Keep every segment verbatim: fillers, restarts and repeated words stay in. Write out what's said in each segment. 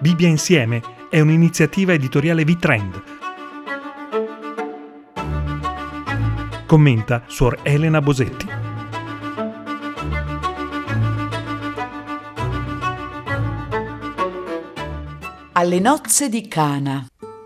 Bibbia Insieme è un'iniziativa editoriale V-Trend. Commenta Suor Elena Bosetti. Alle nozze di Cana.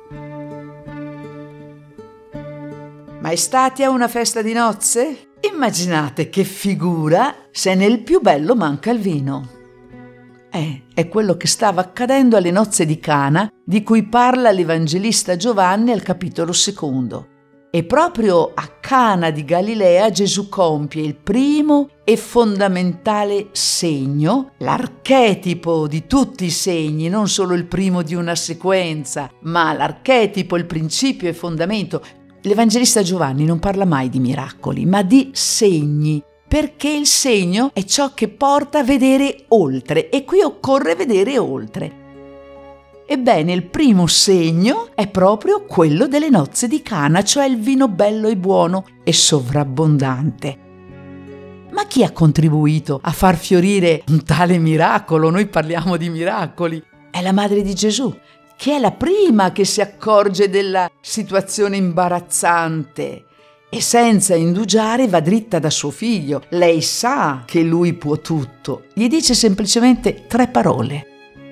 Mai stati a una festa di nozze? Immaginate che figura se nel più bello manca il vino. Eh, è quello che stava accadendo alle nozze di Cana, di cui parla l'Evangelista Giovanni al capitolo secondo. E proprio a Cana di Galilea Gesù compie il primo e fondamentale segno, l'archetipo di tutti i segni, non solo il primo di una sequenza, ma l'archetipo, il principio e fondamento. L'Evangelista Giovanni non parla mai di miracoli, ma di segni, perché il segno è ciò che porta a vedere oltre, e qui occorre vedere oltre. Ebbene, il primo segno è proprio quello delle nozze di Cana, cioè il vino bello e buono e sovrabbondante. Ma chi ha contribuito a far fiorire un tale miracolo? Noi parliamo di miracoli. È la madre di Gesù, che è la prima che si accorge della situazione imbarazzante e senza indugiare va dritta da suo figlio. Lei sa che lui può tutto. Gli dice semplicemente tre parole.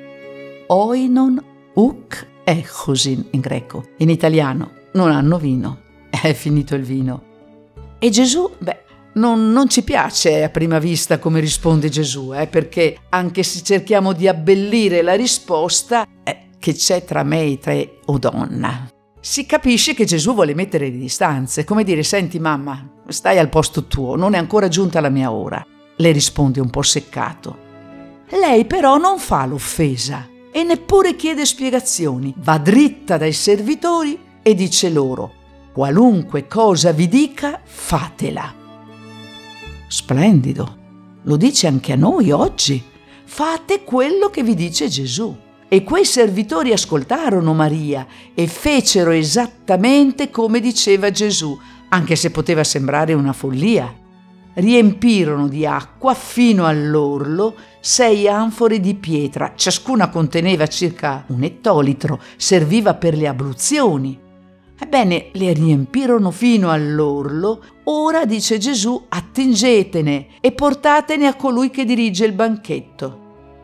Oinon uk echosin in greco. In italiano non hanno vino. È finito il vino. E Gesù, beh, non, non ci piace a prima vista come risponde Gesù, eh, perché anche se cerchiamo di abbellire la risposta, eh, che c'è tra me e te, o donna. Si capisce che Gesù vuole mettere le distanze, come dire: senti mamma, stai al posto tuo, non è ancora giunta la mia ora. Le risponde un po' seccato. Lei però non fa l'offesa e neppure chiede spiegazioni, va dritta dai servitori e dice loro: qualunque cosa vi dica, fatela. Splendido, lo dice anche a noi oggi: fate quello che vi dice Gesù. E quei servitori ascoltarono Maria e fecero esattamente come diceva Gesù, anche se poteva sembrare una follia. Riempirono di acqua fino all'orlo sei anfore di pietra, ciascuna conteneva circa un ettolitro, serviva per le abluzioni. Ebbene, le riempirono fino all'orlo. Ora, dice Gesù, attingetene e portatene a colui che dirige il banchetto.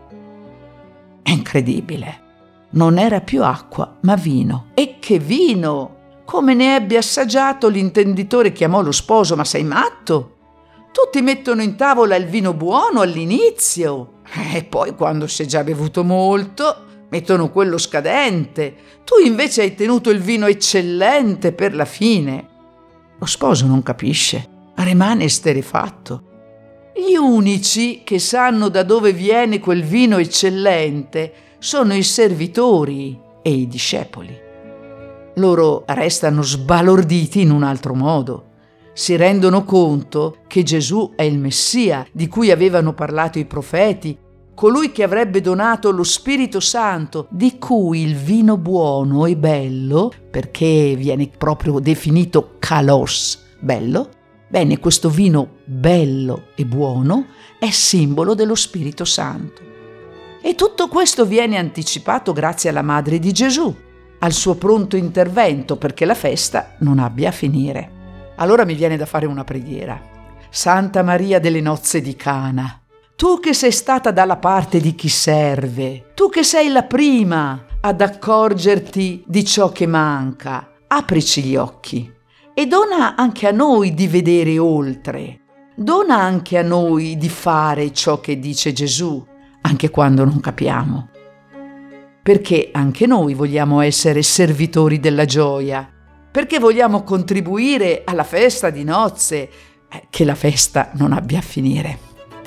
È incredibile. Non era più acqua, ma vino. E che vino! Come ne ebbe assaggiato, l'intenditore chiamò lo sposo: ma sei matto? Tutti mettono in tavola il vino buono all'inizio e poi, quando si è già bevuto molto, mettono quello scadente. Tu invece hai tenuto il vino eccellente per la fine. Lo sposo non capisce, rimane esterrefatto. Gli unici che sanno da dove viene quel vino eccellente sono i servitori e i discepoli. Loro restano sbalorditi in un altro modo. Si rendono conto che Gesù è il Messia di cui avevano parlato i profeti, colui che avrebbe donato lo Spirito Santo, di cui il vino buono e bello, perché viene proprio definito kalos, bello. Bene, questo vino bello e buono è simbolo dello Spirito Santo. E tutto questo viene anticipato grazie alla madre di Gesù, al suo pronto intervento perché la festa non abbia a finire. Allora mi viene da fare una preghiera. Santa Maria delle nozze di Cana, tu che sei stata dalla parte di chi serve, tu che sei la prima ad accorgerti di ciò che manca, aprici gli occhi. E dona anche a noi di vedere oltre, dona anche a noi di fare ciò che dice Gesù, anche quando non capiamo. Perché anche noi vogliamo essere servitori della gioia, perché vogliamo contribuire alla festa di nozze, eh, che la festa non abbia a finire.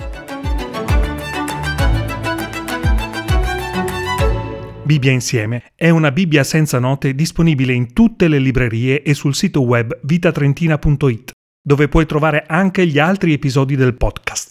Bibbia Insieme è una Bibbia senza note disponibile in tutte le librerie e sul sito web vita trentina punto it, dove puoi trovare anche gli altri episodi del podcast.